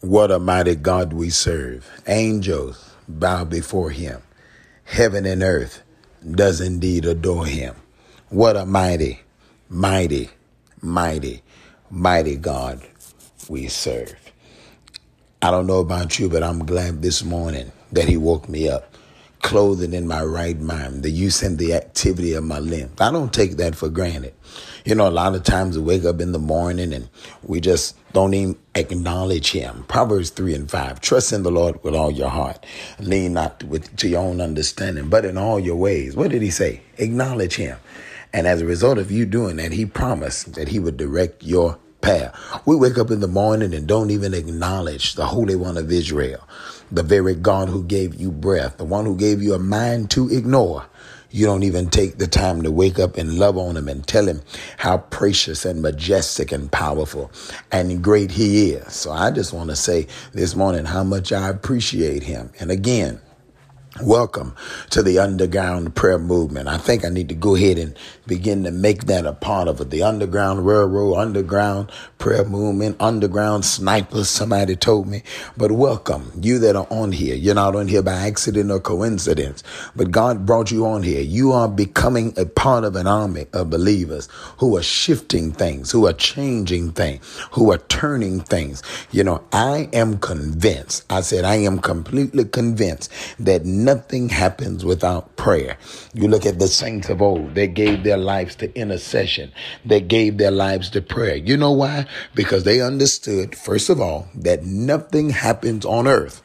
What a mighty God we serve. Angels bow before him. Heaven and earth does indeed adore him. What a mighty, mighty, mighty, mighty God we serve. I don't know about you, but I'm glad this morning that he woke me up, clothing in my right mind, the use and the activity of my limbs. I don't take that for granted. You know, a lot of times we wake up in the morning and we just don't even acknowledge him. Proverbs 3:5, trust in the Lord with all your heart. Lean not to your own understanding, but in all your ways. What did he say? Acknowledge him. And as a result of you doing that, he promised that he would direct your path. We wake up in the morning and don't even acknowledge the Holy One of Israel, the very God who gave you breath, the one who gave you a mind to ignore. You don't even take the time to wake up and love on him and tell him how precious and majestic and powerful and great he is. So I just want to say this morning how much I appreciate him. And again, welcome to the underground prayer movement. I think I need to go ahead and begin to make that a part of it. The Underground Railroad, underground prayer movement, underground snipers, somebody told me. But welcome, you that are on here. You're not on here by accident or coincidence, but God brought you on here. You are becoming a part of an army of believers who are shifting things, who are changing things, who are turning things. You know, I am convinced, I am completely convinced that nothing happens without prayer. You look at the saints of old, they gave their lives to intercession. They gave their lives to prayer. You know why? Because they understood, first of all, that nothing happens on earth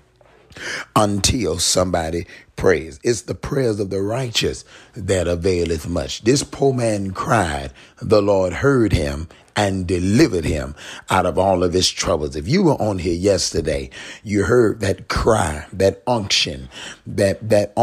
until somebody prays. It's the prayers of the righteous that availeth much. This poor man cried, the Lord heard him and delivered him out of all of his troubles. If you were on here yesterday, you heard that cry, that unction, that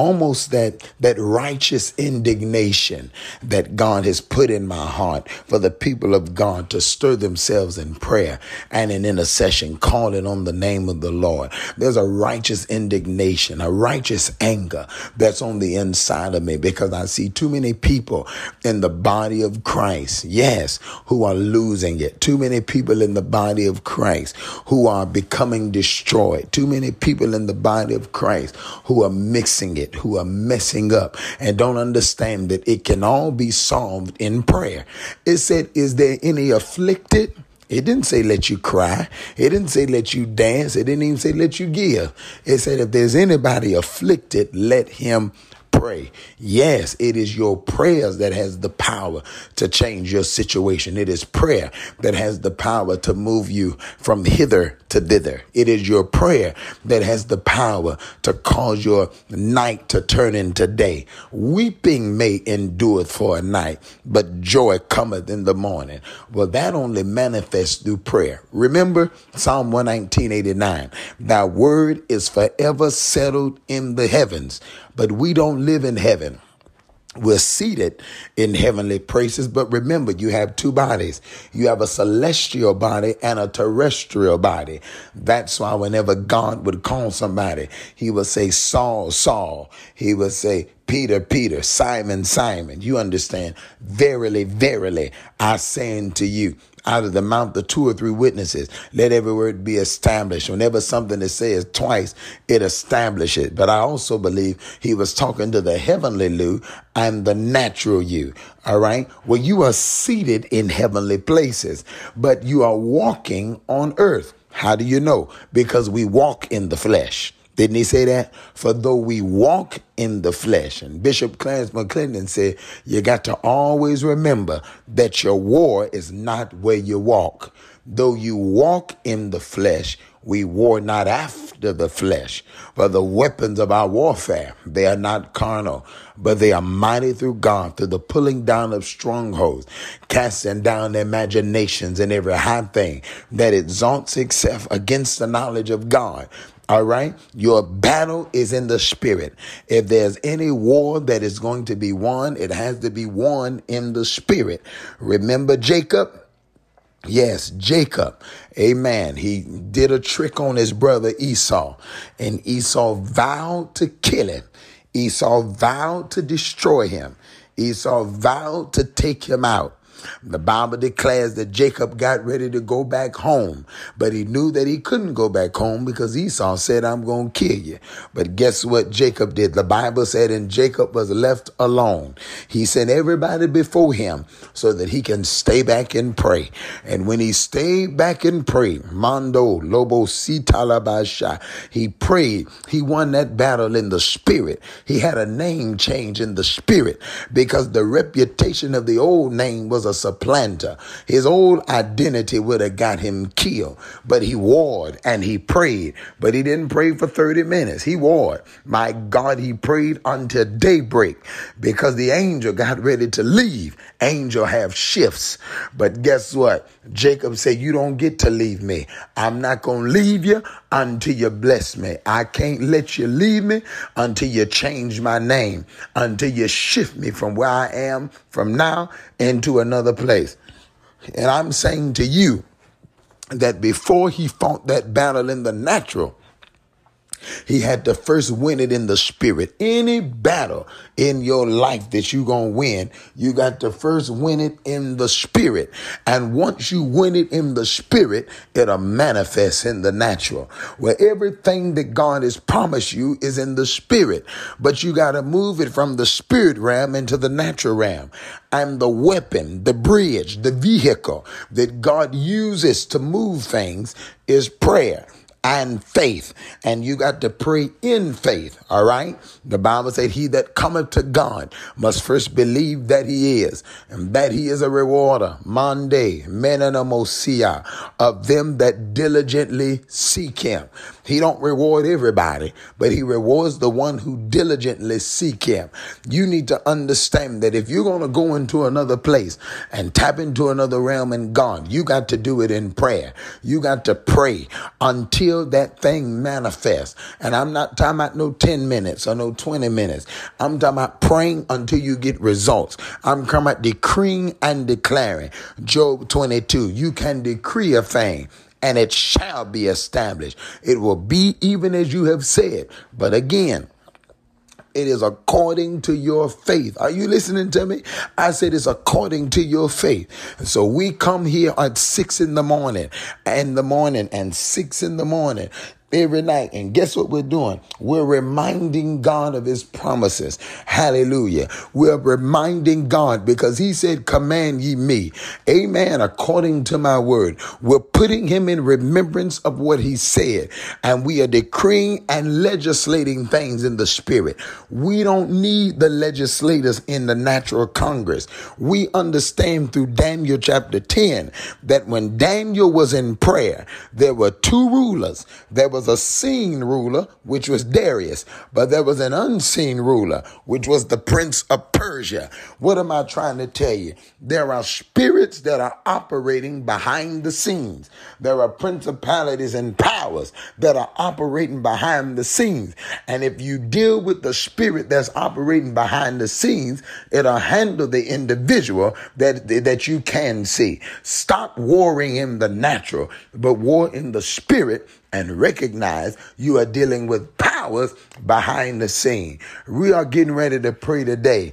righteous indignation that God has put in my heart for the people of God to stir themselves in prayer and in intercession, calling on the name of the Lord. There's a righteous indignation, a righteous anger that's on the inside of me because I see too many people in the body of Christ, yes, who are losing it. Too many people in the body of Christ who are becoming destroyed. Too many people in the body of Christ who are mixing it, who are messing up and don't understand that it can all be solved in prayer. It said, is there any afflicted? It didn't say let you cry. It didn't say let you dance. It didn't even say let you give. It said if there's anybody afflicted, let him pray. Yes, it is your prayers that has the power to change your situation. It is prayer that has the power to move you from hither to thither. It is your prayer that has the power to cause your night to turn into day. Weeping may endure for a night, but joy cometh in the morning. Well, that only manifests through prayer. Remember Psalm 119:89. Thy word is forever settled in the heavens. But we don't live in heaven. We're seated in heavenly places. But remember, you have two bodies. You have a celestial body and a terrestrial body. That's why whenever God would call somebody, he would say, Saul, Saul. He would say, Peter, Peter, Simon, Simon. You understand? Verily, verily, I say unto you, out of the mouth of two or three witnesses, let every word be established. Whenever something is said twice, it establishes. But I also believe he was talking to the heavenly you and the natural you. All right. Well, you are seated in heavenly places, but you are walking on earth. How do you know? Because we walk in the flesh. Didn't he say that? For though we walk in the flesh. And Bishop Clarence McClendon said, you got to always remember that your war is not where you walk. Though you walk in the flesh, we war not after the flesh. For the weapons of our warfare, they are not carnal, but they are mighty through God, through the pulling down of strongholds, casting down imaginations and every high thing that exalts itself against the knowledge of God. All right. Your battle is in the spirit. If there's any war that is going to be won, it has to be won in the spirit. Remember Jacob? Yes, Jacob. Amen. He did a trick on his brother Esau, and Esau vowed to kill him. Esau vowed to destroy him. Esau vowed to take him out. The Bible declares that Jacob got ready to go back home, but he knew that he couldn't go back home because Esau said, I'm going to kill you. But guess what Jacob did? The Bible said, and Jacob was left alone. He sent everybody before him so that he can stay back and pray. And when he stayed back and prayed, Mando Lobo Sitalabasha, he prayed. He won that battle in the spirit. He had a name change in the spirit because the reputation of the old name was a supplanter. His old identity would have got him killed, but he warred and he prayed, but he didn't pray for 30 minutes. He warred. My God, he prayed until daybreak because the angel got ready to leave. Angel have shifts, but guess what? Jacob said, you don't get to leave me. I'm not going to leave you until you bless me. I can't let you leave me until you change my name, until you shift me from where I am from now into another place. And I'm saying to you that before he fought that battle in the natural, he had to first win it in the spirit. Any battle in your life that you're going to win, you got to first win it in the spirit. And once you win it in the spirit, it'll manifest in the natural. Where everything that God has promised you is in the spirit, but you got to move it from the spirit realm into the natural realm. And the weapon, the bridge, the vehicle that God uses to move things is prayer and faith. And you got to pray in faith. All right. The Bible said he that cometh to God must first believe that he is, and that he is a rewarder, Mande, Menanamosia, of them that diligently seek him. He don't reward everybody, but he rewards the one who diligently seek him. You need to understand that if you're going to go into another place and tap into another realm in God, you got to do it in prayer. You got to pray until that thing manifests. And I'm not talking about no 10 minutes or no 20 minutes. I'm talking about praying until you get results. I'm talking about decreeing and declaring. Job 22, you can decree a thing and it shall be established. It will be even as you have said. But again, it is according to your faith. Are you listening to me? I said it's according to your faith. And so we come here at 6 in the morning and 6 in the morning every night. And guess what we're doing? We're reminding God of his promises. Hallelujah. We're reminding God because he said, command ye me. Amen. According to my word. We're putting him in remembrance of what he said. And we are decreeing and legislating things in the spirit. We don't need the legislators in the natural Congress. We understand through Daniel chapter 10 that when Daniel was in prayer, there were two rulers. There was a seen ruler, which was Darius, but there was an unseen ruler, which was the prince of Persia. What am I trying to tell you? There are spirits that are operating behind the scenes. There are principalities and powers that are operating behind the scenes. And if you deal with the spirit that's operating behind the scenes, it'll handle the individual that you can see. Stop warring in the natural, but war in the spirit, and recognize you are dealing with powers behind the scene. We are getting ready to pray today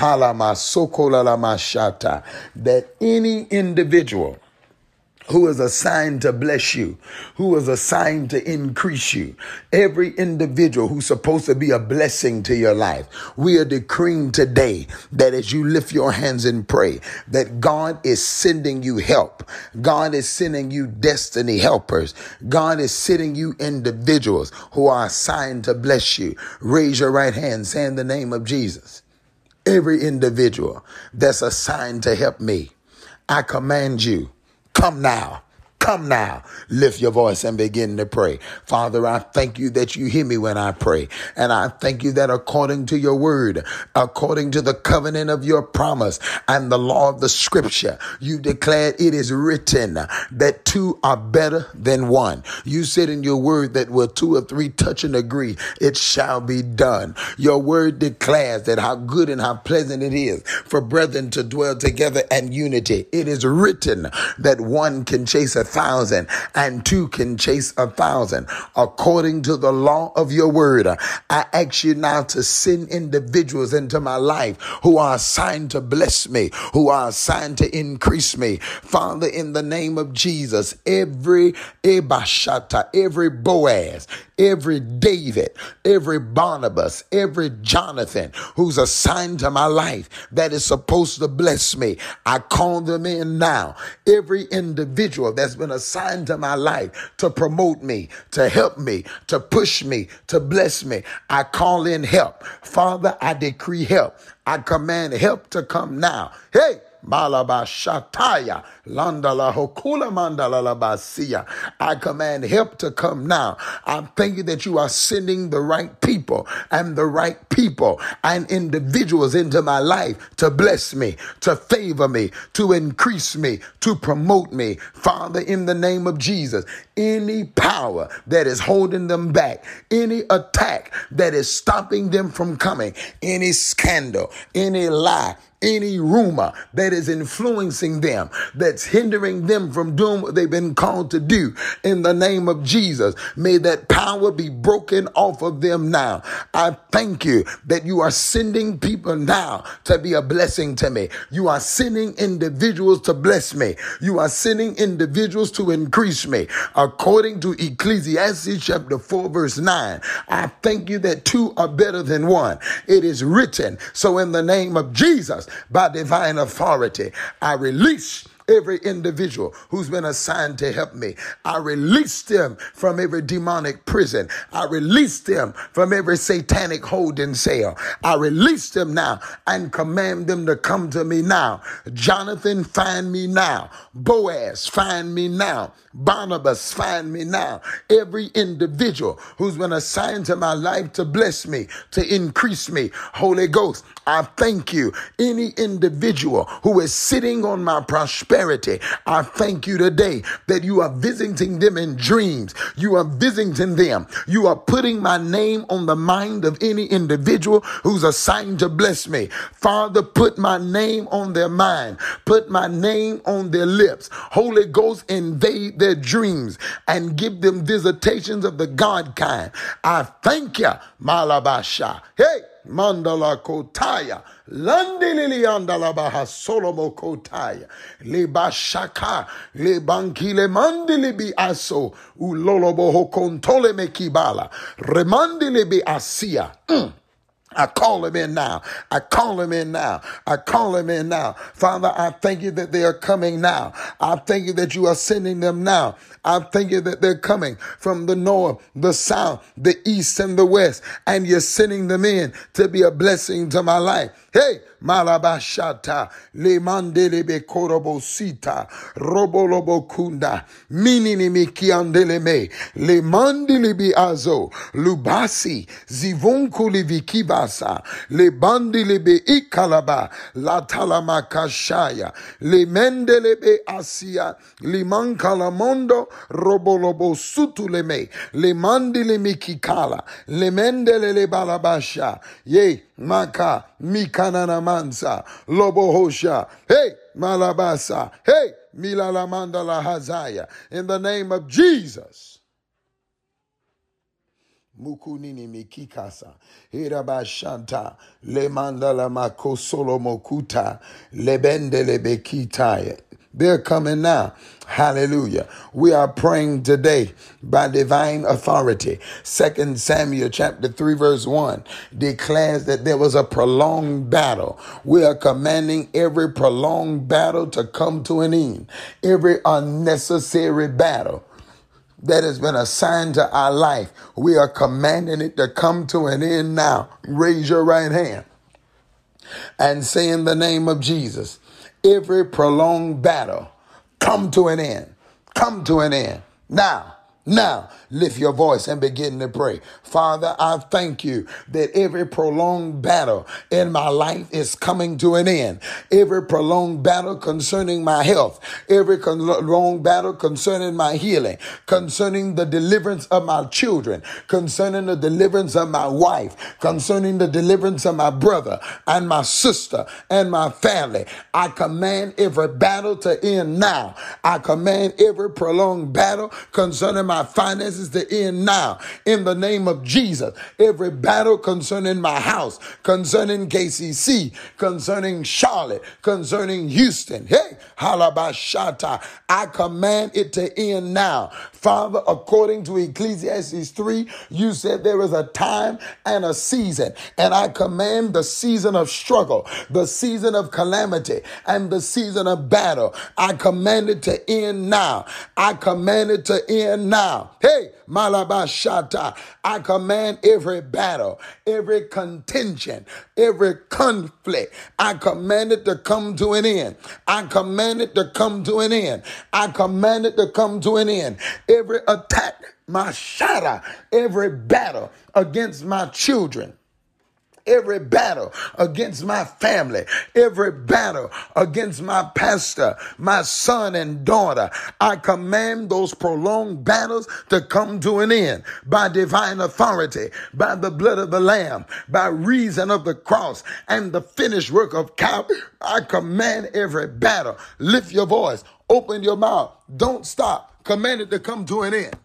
that any individual who is assigned to bless you, who is assigned to increase you, every individual who's supposed to be a blessing to your life, we are decreeing today that as you lift your hands and pray, that God is sending you help. God is sending you destiny helpers. God is sending you individuals who are assigned to bless you. Raise your right hand, say in the name of Jesus. Every individual that's assigned to help me, I command you, come now. Come now, lift your voice and begin to pray. Father, I thank you that you hear me when I pray. And I thank you that according to your word, according to the covenant of your promise and the law of the scripture, you declared it is written that two are better than one. You said in your word that where two or three touch and agree, it shall be done. Your word declares that how good and how pleasant it is for brethren to dwell together in unity. It is written that one can chase 1,000 1,000 and two can chase 1,000. According to the law of your word, I ask you now to send individuals into my life who are assigned to bless me, who are assigned to increase me. Father, in the name of Jesus, every Ebashata, every Boaz, every David, every Barnabas, every Jonathan who's assigned to my life that is supposed to bless me, I call them in now. Every individual that's been assigned to my life to promote me, to help me, to push me, to bless me, I call in help. Father, I decree help. I command help to come now. Hey! Malaba Shataya Landala Hokula Mandala Labasia. I command help to come now. I thank you that you are sending the right people and individuals into my life to bless me, to favor me, to increase me, to promote me. Father, in the name of Jesus, any power that is holding them back, any attack that is stopping them from coming, any scandal, any lie, any rumor that is influencing them, that's hindering them from doing what they've been called to do, in the name of Jesus, may that power be broken off of them now. I thank you that you are sending people now to be a blessing to me. You are sending individuals to bless me. You are sending individuals to increase me. According to Ecclesiastes chapter 4 verse 9, I thank you that two are better than one. It is written. So in the name of Jesus, by divine authority, I release every individual who's been assigned to help me. I release them from every demonic prison. I release them from every satanic holding cell. I release them now and command them to come to me now. Jonathan, find me now. Boaz, find me now. Barnabas, find me now. Every individual who's been assigned to my life to bless me, to increase me. Holy Ghost, I thank you. Any individual who is sitting on my prosperity, I thank you today that you are visiting them in dreams. You are visiting them. You are putting my name on the mind of any individual who's assigned to bless me. Father, put my name on their mind. Put my name on their lips. Holy Ghost, invade their dreams and give them visitations of the God kind. I thank you, Malabasha. Hey! Mandala Kotaya, Landili Andala Baha Solomo Kotaya, Le Bashaka, Le Bankile Mandili Bi Aso, Ulolobo Hokontole Mekibala, Remandili Bi Asia. I call him in now. I call him in now. I call him in now. Father, I thank you that they are coming now. I thank you that you are sending them now. I thank you that they're coming from the north, the south, the east, and the west, and you're sending them in to be a blessing to my life. Hey, Malabashata, Le Mandelebe Korobosita, Robolobo Kunda, Minini Mikiandeleme, Le Mandilibi Azo, Lubasi, Zivunkuli Vikibasa, Le Bandilibe Ikalaba, La Talamakashaya, Le Mendelebe Asia, Liman Kalamondo, Robolobo Sutuleme, Le Mandile Mikikala, Le Mendele Balabasha, Ye, Maka, Mikanana Mansa, Lobo Hosha, hey, Malabasa, hey, Milalamanda La Hazaya, in the name of Jesus. Mukunini Mikikasa, Hirabashanta, Le Mandala Makosolo Mokuta, Lebendele Bekitaya. They're coming now. Hallelujah. We are praying today by divine authority. 2 Samuel chapter 3 verse 1 declares that there was a prolonged battle. We are commanding every prolonged battle to come to an end. Every unnecessary battle that has been assigned to our life, we are commanding it to come to an end now. Raise your right hand and say in the name of Jesus, every prolonged battle, come to an end. Come to an end. Now, Now, lift your voice and begin to pray. Father, I thank you that every prolonged battle in my life is coming to an end. Every prolonged battle concerning my health, every prolonged battle concerning my healing, concerning the deliverance of my children, concerning the deliverance of my wife, concerning the deliverance of my brother and my sister and my family. I command every battle to end now. I command every prolonged battle concerning my finances to end now. In the name of Jesus, every battle concerning my house, concerning KCC, concerning Charlotte, concerning Houston, hey, halabashata, I command it to end now. Father, according to Ecclesiastes 3, you said there is a time and a season, and I command the season of struggle, the season of calamity, and the season of battle. I command it to end now. I command it to end now. Hey, Malabashata, I command every battle, every contention, every conflict, I command it to come to an end. I command it to come to an end. I command it to come to an end. Every attack, my shadow, every battle against my children, every battle against my family, every battle against my pastor, my son and daughter, I command those prolonged battles to come to an end by divine authority, by the blood of the Lamb, by reason of the cross and the finished work of Calvary. I command every battle. Lift your voice, open your mouth, don't stop. Command it to come to an end.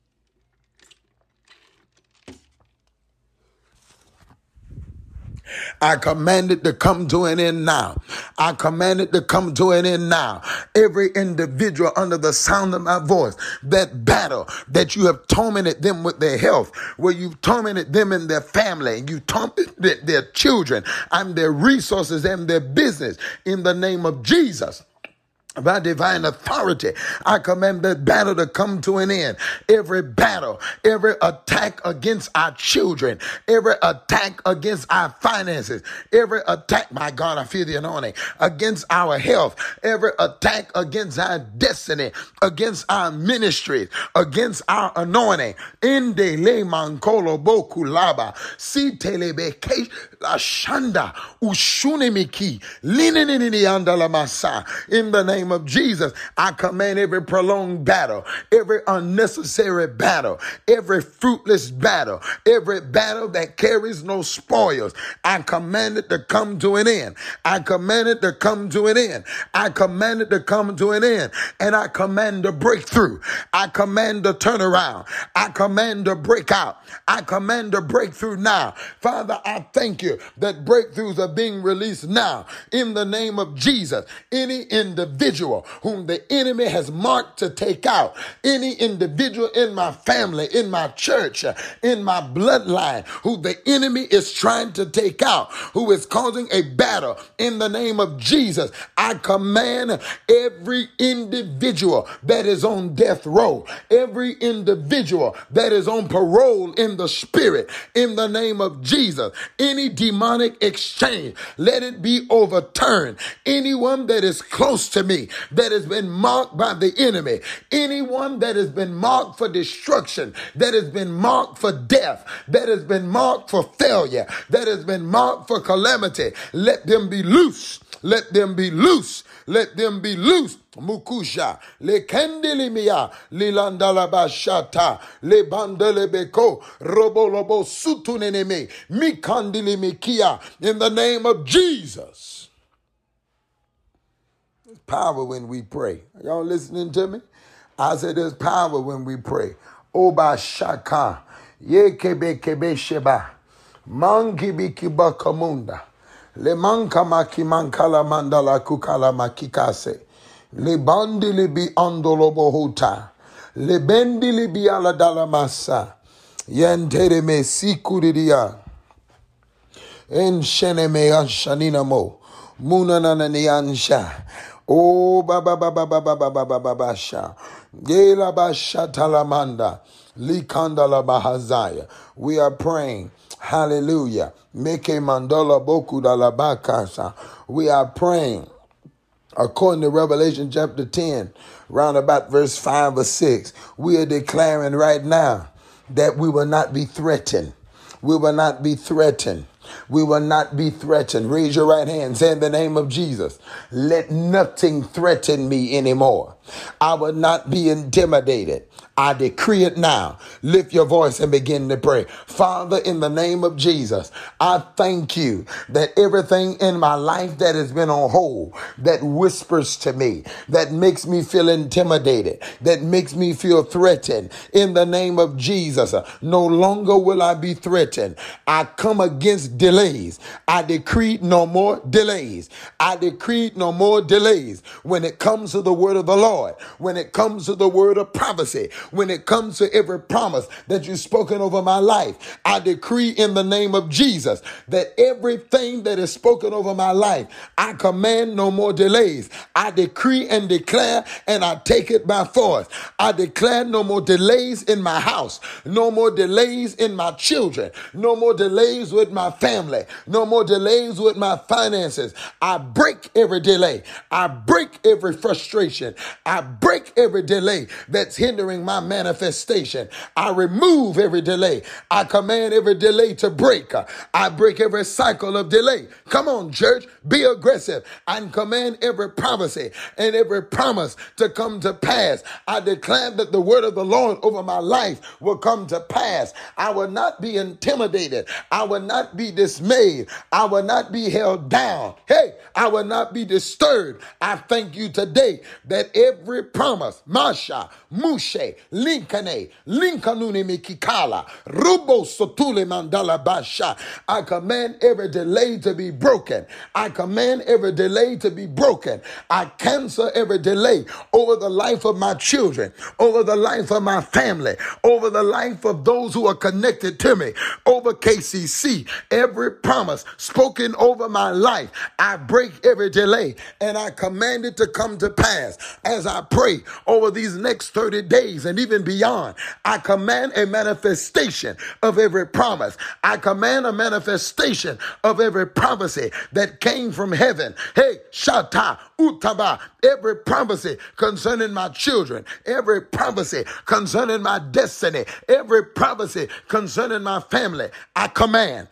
I command it to come to an end now. I command it to come to an end now. Every individual under the sound of my voice, that battle that you have tormented them with their health, where you've tormented them in their family, and you tormented their children and their resources and their business, in the name of Jesus. By divine authority, I command that battle to come to an end. Every battle, every attack against our children, every attack against our finances, every attack, my God, I feel the anointing, against our health, every attack against our destiny, against our ministries, against our anointing. Inde le mankolo boku laba, si telebeke la shanda, ushunimiki, linenini andala masa. In the name of Jesus, I command every prolonged battle, every unnecessary battle, every fruitless battle, every battle that carries no spoils, I command it to come to an end. I command it to come to an end. I command it to come to an end. And I command a breakthrough. I command a turnaround. I command a breakout. I command a breakthrough now. Father, I thank you that breakthroughs are being released now in the name of Jesus. Any individual whom the enemy has marked to take out, any individual in my family, in my church, in my bloodline, who the enemy is trying to take out, who is causing a battle, in the name of Jesus, I command every individual that is on death row, every individual that is on parole in the spirit, in the name of Jesus, any demonic exchange, let it be overturned. Anyone that is close to me that has been marked by the enemy, anyone that has been marked for destruction, that has been marked for death, that has been marked for failure, that has been marked for calamity, let them be loose. Let them be loose. Let them be loose. Mukusha le kendelimia lilandala bashata le bandele beko robolobo sutuneneme mikandilimikia, in the name of Jesus. There's power when we pray. Are y'all listening to me? I said there's power when we pray. Oba shaka ye kebe kebe sheba mangi bikiba kamunda le manka maki mankala mandala kukala makikase. Le bandi li bi andolo bohuta. Le bendi li bi ala dalamasa. Yentere me sikuridia. En shene me anshanina mo. Munana ni ansha. Oh baba baba baba baba baba basha. Gela basha talamanda. Likanda la bahazaya. We are praying. Hallelujah. Meke mandala boku da la bakasa. We are praying According to Revelation chapter 10, round about verse 5 or 6, we are declaring right now that we will not be threatened. We will not be threatened. We will not be threatened. Raise your right hand. Say in the name of Jesus, let nothing threaten me anymore. I will not be intimidated. I decree it now. Lift your voice and begin to pray. Father, in the name of Jesus, I thank you that everything in my life that has been on hold, that whispers to me, that makes me feel intimidated, that makes me feel threatened, in the name of Jesus, no longer will I be threatened. I come against delays. I decree no more delays. I decree no more delays when it comes to the word of the Lord, when it comes to the word of prophecy, when it comes to every promise that you've spoken over my life. I decree in the name of Jesus that everything that is spoken over my life, I command no more delays. I decree and declare, and I take it by force. I declare no more delays in my house, no more delays in my children, no more delays with my family, no more delays with my finances. I break every delay. I break every frustration. I break every delay that's hindering my manifestation. I remove every delay. I command every delay to break. I break every cycle of delay. Come on, church, be aggressive and command every prophecy and every promise to come to pass. I declare that the word of the Lord over my life will come to pass. I will not be intimidated. I will not be dismayed. I will not be held down. Hey, I will not be disturbed. I thank you today that every promise, Masha, Mushe, Linkane, Linkanuni Mikikala, Rubo Sotule Mandala Basha. I command every delay to be broken. I command every delay to be broken. I cancel every delay over the life of my children, over the life of my family, over the life of those who are connected to me, over KCC. Every promise spoken over my life, I break every delay and I command it to come to pass. As I pray over these next 30 days and even beyond, I command a manifestation of every promise. I command a manifestation of every prophecy that came from heaven. Hey, Shata, Utaba, every prophecy concerning my children, every prophecy concerning my destiny, every prophecy concerning my family, I command.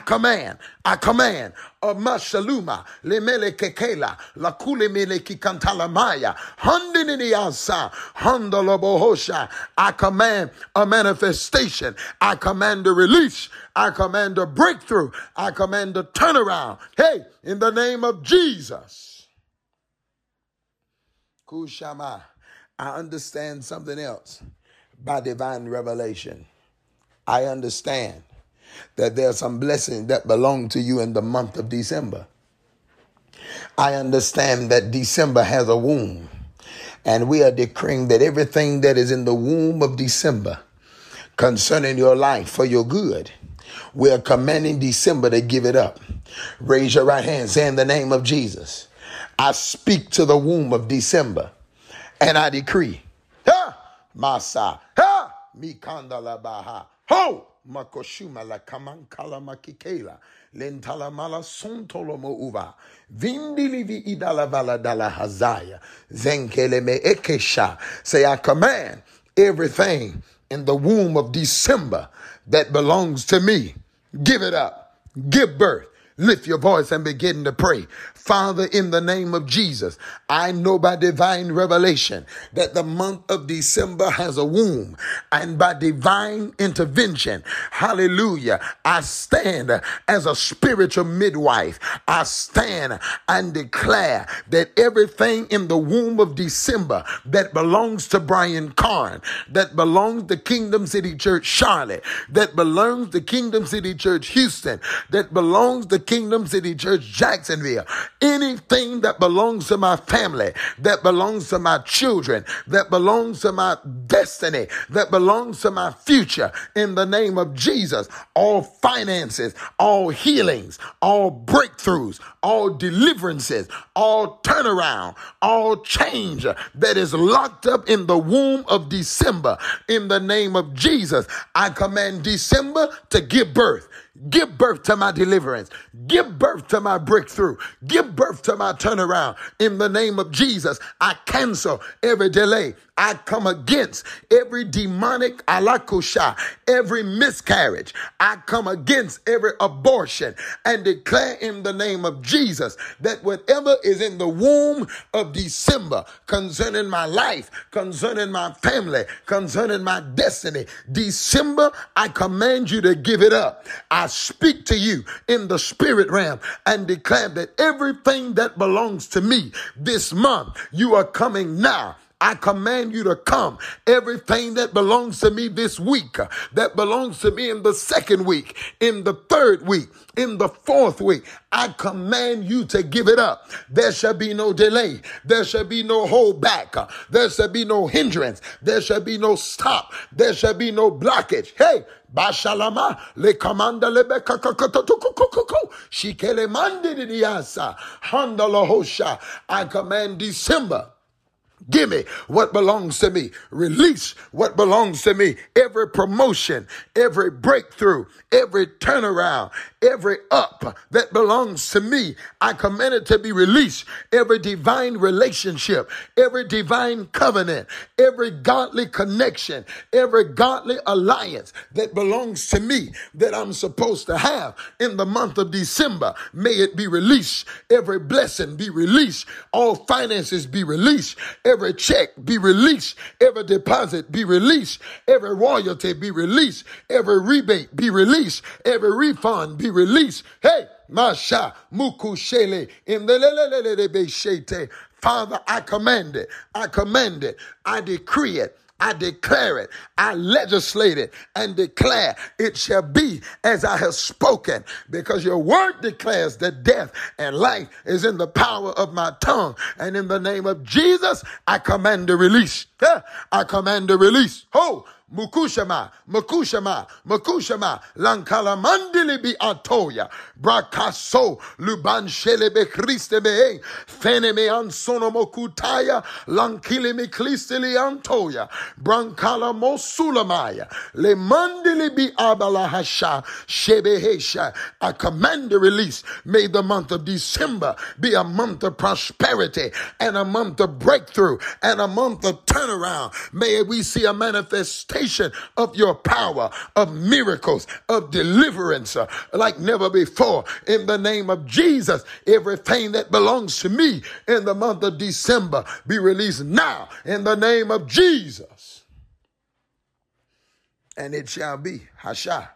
Mashaluma, Lemele Kekela, Lakule Mele Kikantalamaya, Handiniasa, Handalabohosha. I command a manifestation. I command a release. I command a breakthrough. I command a turnaround. Hey, in the name of Jesus. Kushama. I understand something else by divine revelation. I understand that there are some blessings that belong to you in the month of December. I understand that December has a womb, and we are decreeing that everything that is in the womb of December concerning your life for your good, we are commanding December to give it up. Raise your right hand, say in the name of Jesus, I speak to the womb of December, and I decree, ha, Masa, ha, Mikandala Baha, ho, Makoshuma la kamankala makikela lentala mala sontolo mo uva vindilivi idala vala dala hazaya zenkele me ekesha. Say, I command everything in the womb of December that belongs to me, give it up, give birth. Lift your voice and begin to pray. Father, in the name of Jesus, I know by divine revelation that the month of December has a womb, and by divine intervention, hallelujah, I stand as a spiritual midwife. I stand and declare that everything in the womb of December that belongs to Brian Carn, that belongs to Kingdom City Church Charlotte, that belongs to Kingdom City Church Houston, that belongs to Kingdom City Church Jacksonville, anything that belongs to my family, that belongs to my children, that belongs to my destiny, that belongs to my future, in the name of Jesus, all finances, all healings, all breakthroughs, all deliverances, all turnaround, all change that is locked up in the womb of December, in the name of Jesus, I command December to give birth. Give birth to my deliverance. Give birth to my breakthrough. Give birth to my turnaround. In the name of Jesus, I cancel every delay. I come against every demonic alakusha, every miscarriage. I come against every abortion and declare in the name of Jesus that whatever is in the womb of December concerning my life, concerning my family, concerning my destiny, December, I command you to give it up. I speak to you in the spirit realm and declare that everything that belongs to me this month, you are coming now. I command you to come. Everything that belongs to me this week, that belongs to me in the second week, in the third week, in the fourth week, I command you to give it up. There shall be no delay. There shall be no hold back. There shall be no hindrance. There shall be no stop. There shall be no blockage. Hey, Bashalama le comanda le shikele mandi diasa handala hosha. I command December. Give me what belongs to me. Release what belongs to me. Every promotion, every breakthrough, every turnaround, every up that belongs to me, I command it to be released. Every divine relationship, every divine covenant, every godly connection, every godly alliance that belongs to me that I'm supposed to have in the month of December, may it be released. Every blessing be released. All finances be released. Every check be released. Every deposit be released. Every royalty be released. Every rebate be released. Every refund be released. Hey, Masha Mukushele in the Beshete. Father, I command it. I command it. I decree it. I declare it, I legislate it, and declare it shall be as I have spoken, because your word declares that death and life is in the power of my tongue. And in the name of Jesus, I command the release. I command the release. Ho! Mukushama, Lankala Mandili bi Atoya, Brakaso, Luban Shelebe Christebe, Feneme Ansono Mokutaya, Lankili mi Clistili Antoya, Brankala Mosulamaya, Le Mandili bi Abalahasha, Shebehesha. I command the release. May the month of December be a month of prosperity and a month of breakthrough and a month of turnaround. May we see a manifestation of your power, of miracles, of deliverance like never before. In the name of Jesus, everything that belongs to me in the month of December be released now in the name of Jesus. And it shall be. Hasha,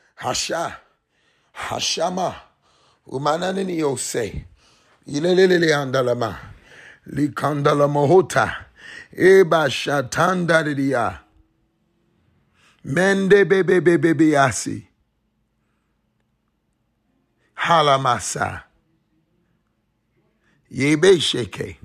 Hashama, Umanani Yose, Ilele Andalama, Likandala Mohota, Eba Shatanda. Mende bebe asi. Halamasa. Yebe sheke.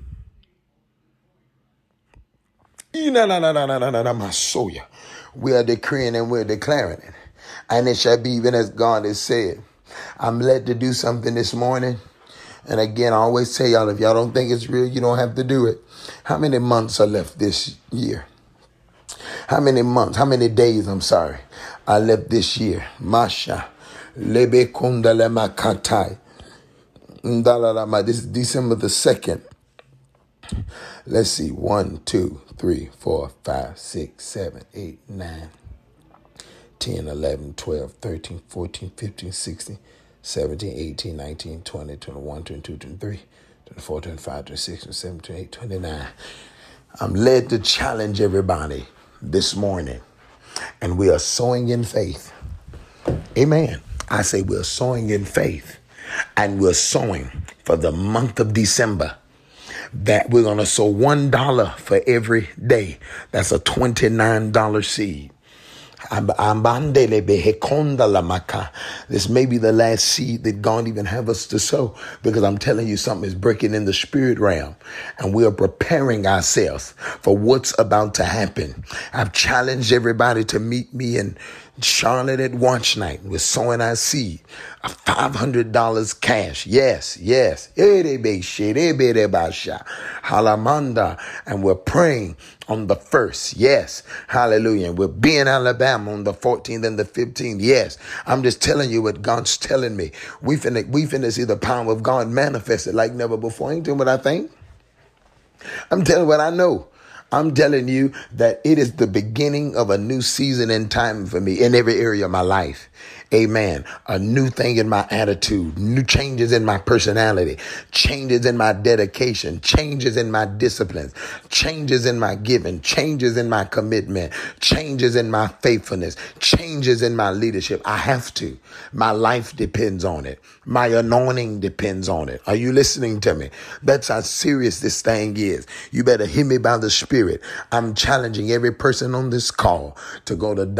Masoya. We are decreeing and we're declaring it. And it shall be even as God has said. I'm led to do something this morning. And again, I always tell y'all, if y'all don't think it's real, you don't have to do it. How many months are left this year? How many days, are left this year? Masha. Lebe kundalema katai. This is December the 2nd. Let's see. 1, 2, 3, 4, 5, 6, 7, 8, 9, 10, 11, 12, 13, 14, 15, 16, 17, 18, 19, 20, 21, 22, 23, 24, 25, 26, 27, 28, 29. I'm led to challenge everybody this morning, and we are sowing in faith. Amen. I say we're sowing in faith, and we're sowing for the month of December that we're going to sow $1 for every day. That's a $29 seed. This may be the last seed that God even have us to sow, because I'm telling you something is breaking in the spirit realm, and we are preparing ourselves for what's about to happen. I've challenged everybody to meet me in Charlotte at watch night, we're sowing our seed of $500 cash. Yes. Halamanda. And we're praying on the 1st. Yes. Hallelujah. And we'll be in Alabama on the 14th and the 15th. Yes. I'm just telling you what God's telling me. We finna see the power of God manifested like never before. Ain't doing what I think. I'm telling you what I know. I'm telling you that it is the beginning of a new season and time for me in every area of my life. Amen. A new thing in my attitude, new changes in my personality, changes in my dedication, changes in my disciplines, changes in my giving, changes in my commitment, changes in my faithfulness, changes in my leadership. I have to. My life depends on it. My anointing depends on it. Are you listening to me? That's how serious this thing is. You better hear me by the Spirit. I'm challenging every person on this call to go to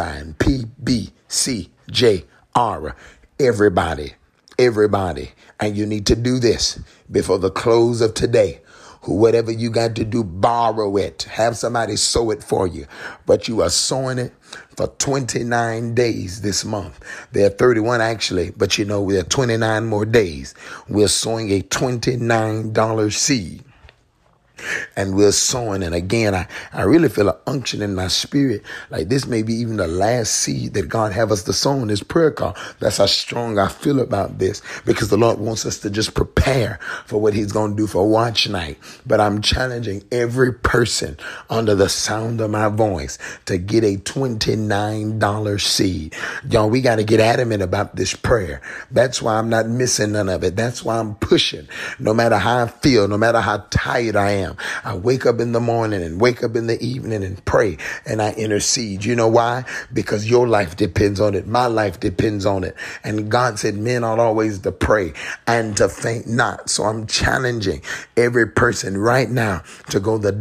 $PBCJR. Everybody. And you need to do this before the close of today. Whatever you got to do, borrow it. Have somebody sow it for you. But you are sowing it for 29 days this month. There are 31 actually, but there are 29 more days. We're sowing a $29 seed. And we're sowing. And again, I really feel an unction in my spirit. Like this may be even the last seed that God have us to sow in this prayer call. That's how strong I feel about this, because the Lord wants us to just prepare for what he's going to do for watch night. But I'm challenging every person under the sound of my voice to get a $29 seed. Y'all, we got to get adamant about this prayer. That's why I'm not missing none of it. That's why I'm pushing. No matter how I feel, no matter how tired I am, I wake up in the morning and wake up in the evening and pray and I intercede. You know why? Because your life depends on it. My life depends on it. And God said men ought always to pray and to faint not. So I'm challenging every person right now to go the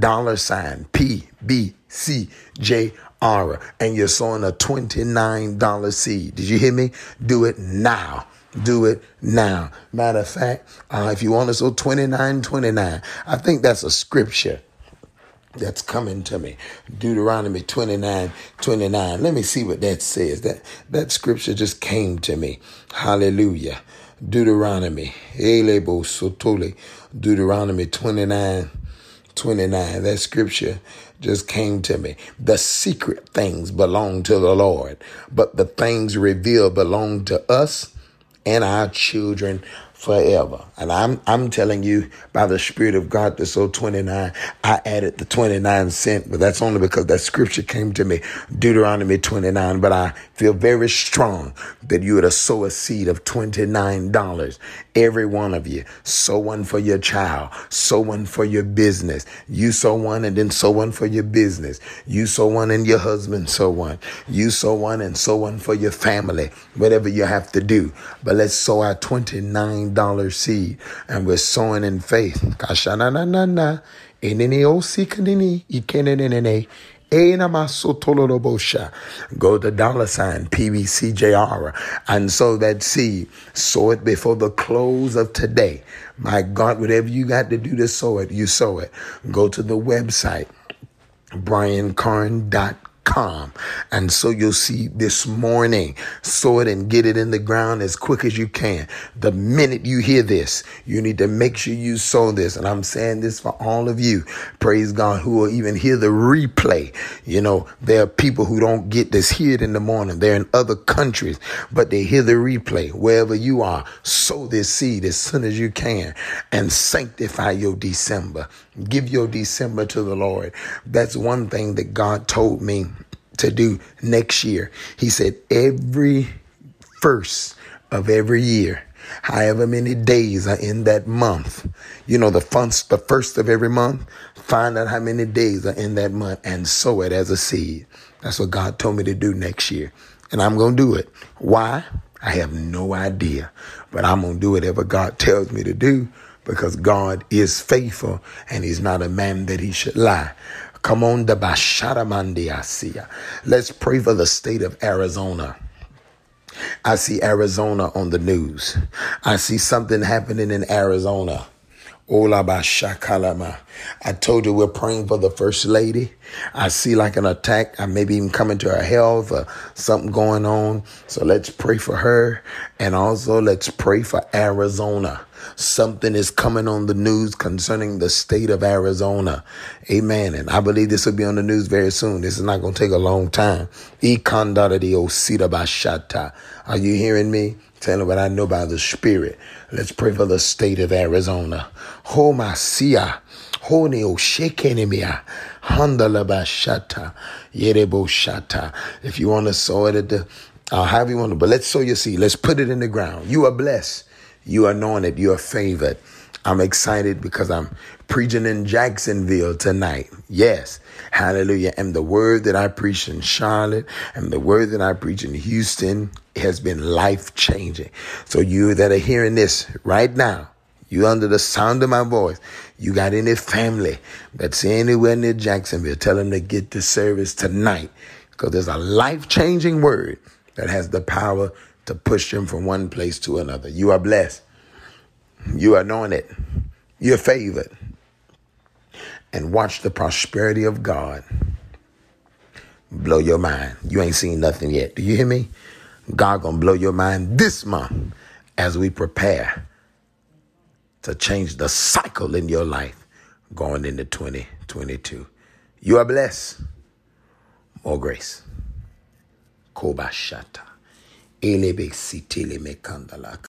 $PBCJR, and you're sowing a $29 seed. Did you hear me? Do it now. Do it now. Matter of fact, if you want to sow 29, I think that's a scripture that's coming to me. Deuteronomy 29. Let me see what that says. That scripture just came to me. Hallelujah. Deuteronomy 29. That scripture just came to me. The secret things belong to the Lord, but the things revealed belong to us and our children forever. And I'm telling you by the Spirit of God to sow 29. I added the 29 cents, but that's only because that scripture came to me, Deuteronomy 29. But I feel very strong that you would sow a seed of $29. Every one of you, sow one for your child, sow one for your business. You sow one and then sow one for your business. You sow one and your husband sow one. You sow one and sow one for your family, whatever you have to do. But let's sow our $29 seed, and we're sowing in faith. Go to $PBCJR and sow that seed. Sow it before the close of today. My God, whatever you got to do to sow it, you sow it. Go to the website, briancarn.com. And so you'll see this morning, sow it and get it in the ground as quick as you can. The minute you hear this, you need to make sure you sow this. And I'm saying this for all of you, praise God, who will even hear the replay. There are people who don't get this, hear it in the morning. They're in other countries, but they hear the replay. Wherever you are, sow this seed as soon as you can and sanctify your December. Give your December to the Lord. That's one thing that God told me to do next year. He said every first of every year, however many days are in that month, the first of every month, find out how many days are in that month and sow it as a seed. That's what God told me to do next year. And I'm going to do it. Why? I have no idea, but I'm going to do whatever God tells me to do, because God is faithful and he's not a man that he should lie. Come on, the Basharamandi Asia. Let's pray for the state of Arizona. I see Arizona on the news. I see something happening in Arizona. Ola ba shakalama. I told you we're praying for the first lady. I see like an attack. I maybe even coming to her health or something going on. So let's pray for her. And also let's pray for Arizona. Something is coming on the news concerning the state of Arizona. Amen. And I believe this will be on the news very soon. This is not going to take a long time. Are you hearing me? Tell them what I know by the Spirit. Let's pray for the state of Arizona. Homasia. Honeo shekenemia. Handalabashata. Yerebo shata. If you want to sow it at the, however you want to, but let's sow your seed. Let's put it in the ground. You are blessed. You are anointed. You are favored. I'm excited because I'm preaching in Jacksonville tonight. Yes. Hallelujah. And the word that I preach in Charlotte and the word that I preach in Houston has been life changing. So you that are hearing this right now, you under the sound of my voice, you got any family that's anywhere near Jacksonville, tell them to get the service tonight because there's a life changing word that has the power to push them from one place to another. You are blessed. You are anointed. You're favored. And watch the prosperity of God blow your mind. You ain't seen nothing yet. Do you hear me? God gonna blow your mind this month as we prepare to change the cycle in your life going into 2022. You are blessed. More grace. Kobashata. Elebe sitile mekandala.